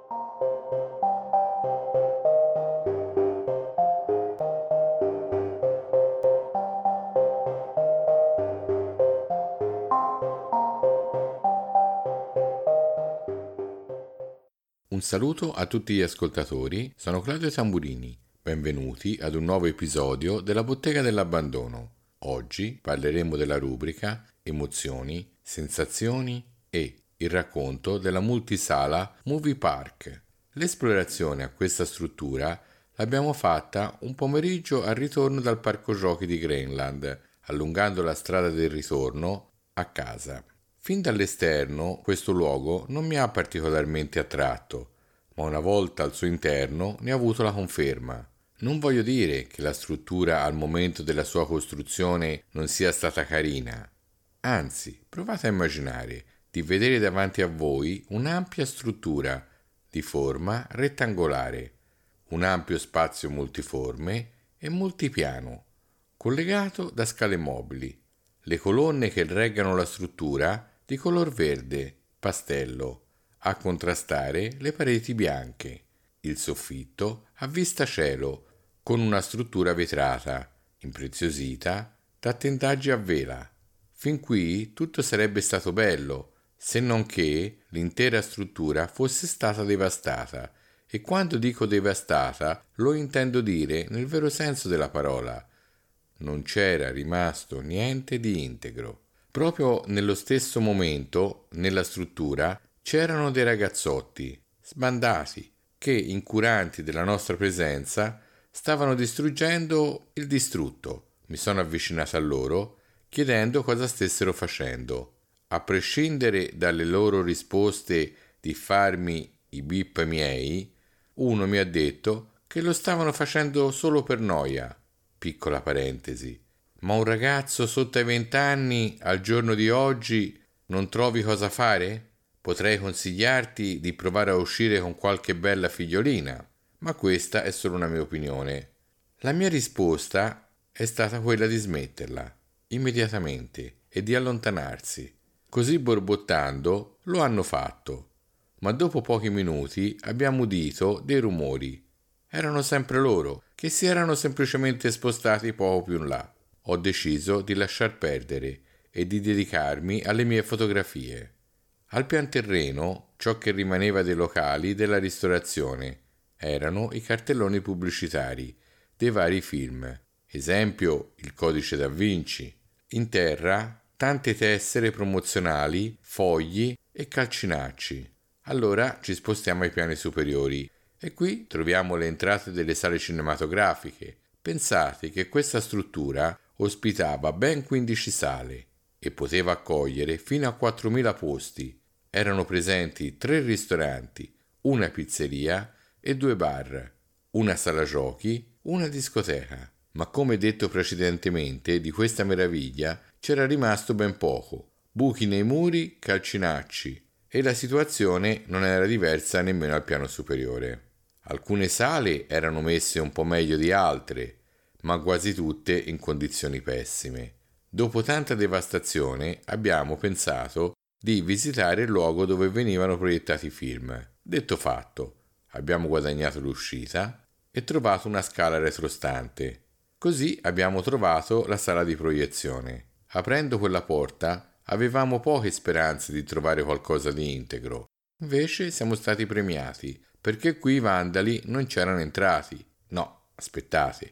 Un saluto a tutti gli ascoltatori, sono Claudio Tamburini, benvenuti ad un nuovo episodio della Bottega dell'Abbandono. Oggi parleremo della rubrica Emozioni, Sensazioni e il racconto della multisala Movie Park. L'esplorazione a questa struttura l'abbiamo fatta un pomeriggio al ritorno dal parco giochi di Greenland, allungando la strada del ritorno a casa. Fin dall'esterno questo luogo non mi ha particolarmente attratto, ma una volta al suo interno ne ho avuto la conferma. Non voglio dire che la struttura al momento della sua costruzione non sia stata carina. Anzi, provate a immaginare di vedere davanti a voi un'ampia struttura di forma rettangolare, un ampio spazio multiforme e multipiano, collegato da scale mobili. Le colonne che reggano la struttura di color verde, pastello, a contrastare le pareti bianche. Il soffitto a vista cielo, con una struttura vetrata, impreziosita da tendaggi a vela. Fin qui tutto sarebbe stato bello, se non che l'intera struttura fosse stata devastata. E quando dico devastata, lo intendo dire nel vero senso della parola. Non c'era rimasto niente di integro. Proprio nello stesso momento, nella struttura, c'erano dei ragazzotti, sbandati, che, incuranti della nostra presenza, stavano distruggendo il distrutto. Mi sono avvicinato a loro, chiedendo cosa stessero facendo. A prescindere dalle loro risposte di farmi i bip miei, uno mi ha detto che lo stavano facendo solo per noia. Piccola parentesi. Ma un ragazzo sotto ai 20 anni al giorno di oggi non trovi cosa fare? Potrei consigliarti di provare a uscire con qualche bella figliolina, ma questa è solo una mia opinione. La mia risposta è stata quella di smetterla, immediatamente, e di allontanarsi. Così borbottando lo hanno fatto, ma dopo pochi minuti abbiamo udito dei rumori. Erano sempre loro, che si erano semplicemente spostati poco più in là. Ho deciso di lasciar perdere e di dedicarmi alle mie fotografie. Al pian terreno, ciò che rimaneva dei locali della ristorazione erano i cartelloni pubblicitari dei vari film, esempio Il Codice da Vinci. In terra, tante tessere promozionali, fogli e calcinacci. Allora ci spostiamo ai piani superiori e qui troviamo le entrate delle sale cinematografiche. Pensate che questa struttura ospitava ben 15 sale e poteva accogliere fino a 4.000 posti. Erano presenti 3 ristoranti, una pizzeria e 2 bar, una sala giochi, una discoteca. Ma come detto precedentemente, di questa meraviglia c'era rimasto ben poco. Buchi nei muri, calcinacci, e la situazione non era diversa nemmeno al piano superiore. Alcune sale erano messe un po' meglio di altre, ma quasi tutte in condizioni pessime. Dopo tanta devastazione abbiamo pensato di visitare il luogo dove venivano proiettati i film. Detto fatto, abbiamo guadagnato l'uscita e trovato una scala retrostante. Così abbiamo trovato la sala di proiezione. Aprendo quella porta avevamo poche speranze di trovare qualcosa di integro. Invece siamo stati premiati, perché qui i vandali non c'erano entrati. No, aspettate.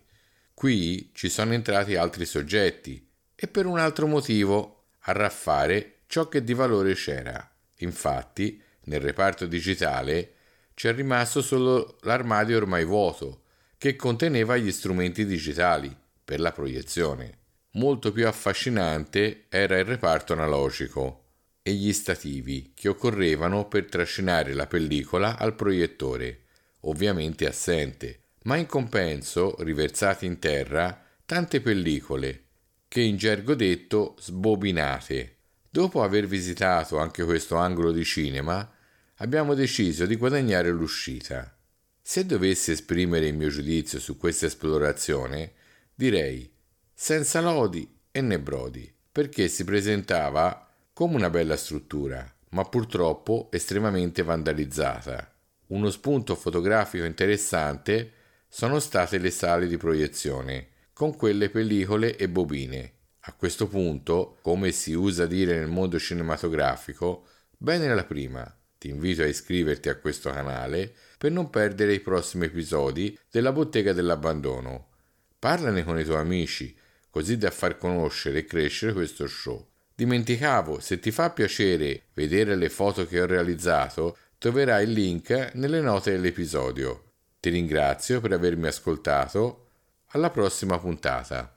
Qui ci sono entrati altri soggetti e per un altro motivo, a raffare ciò che di valore c'era. Infatti, nel reparto digitale c'è rimasto solo l'armadio ormai vuoto, che conteneva gli strumenti digitali per la proiezione. Molto più affascinante era il reparto analogico e gli stativi che occorrevano per trascinare la pellicola al proiettore, ovviamente assente, ma in compenso, riversate in terra, tante pellicole, che in gergo detto sbobinate. Dopo aver visitato anche questo angolo di cinema, abbiamo deciso di guadagnare l'uscita. Se dovessi esprimere il mio giudizio su questa esplorazione, direi senza lodi e né brodi, perché si presentava come una bella struttura, ma purtroppo estremamente vandalizzata. Uno spunto fotografico interessante sono state le sale di proiezione, con quelle pellicole e bobine. A questo punto, come si usa dire nel mondo cinematografico, bene la prima. Ti invito a iscriverti a questo canale per non perdere i prossimi episodi della Bottega dell'Abbandono. Parlane con i tuoi amici, così da far conoscere e crescere questo show. Dimenticavo, se ti fa piacere vedere le foto che ho realizzato, troverai il link nelle note dell'episodio. Ti ringrazio per avermi ascoltato. Alla prossima puntata.